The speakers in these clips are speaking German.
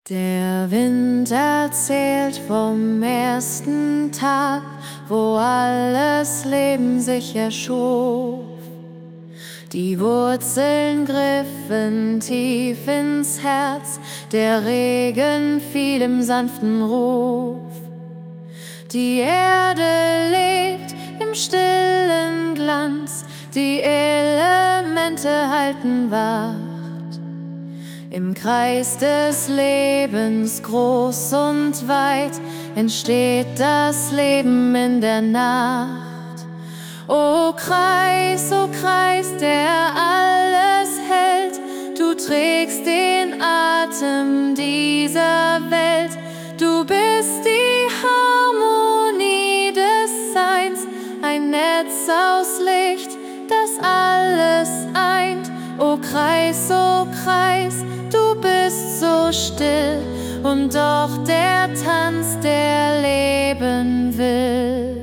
Der Wind erzählt vom ersten Tag, wo alles Leben sich erschuf. Die Wurzeln griffen tief ins Herz, der Regen fiel im sanften Ruf. Die Erde lebt im stillen Glanz, die Elemente halten Wacht. Im Kreis des Lebens, groß und weit, entsteht das Leben in der Nacht. O Kreis, der alles hält, du trägst den Atem dieser Welt. Du bist die Harmonie des Seins, ein Netz aus Licht, das alles eint. O Kreis, du bist so still und doch der Tanz, der leben will.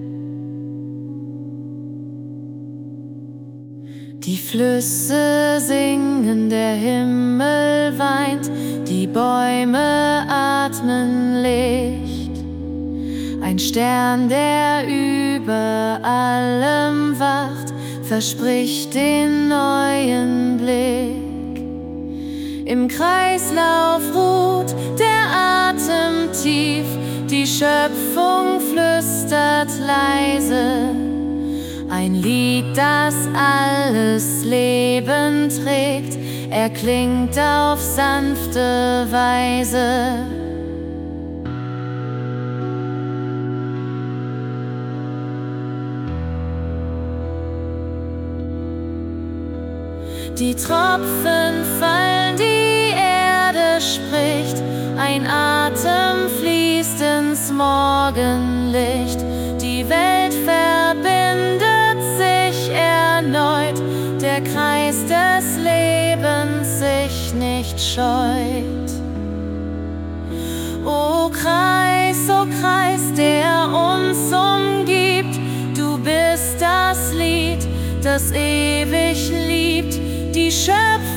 Die Flüsse singen, der Himmel weint, die Bäume atmen Licht. Ein Stern, der über allem wacht, verspricht den neuen Blick. Im Kreislauf ruht der Atem tief, die Schöpfung flüstert leise. Ein Lied, das alles Leben trägt, erklingt auf sanfte Weise. Die Tropfen fallen, die Erde spricht, ein Atem fließt ins Morgenlicht. Die Welt verbindet sich erneut, der Kreis des Lebens sich nicht scheut. O Kreis, der uns umgibt, du bist das Lied, das ewig liebt. Die Schöpfung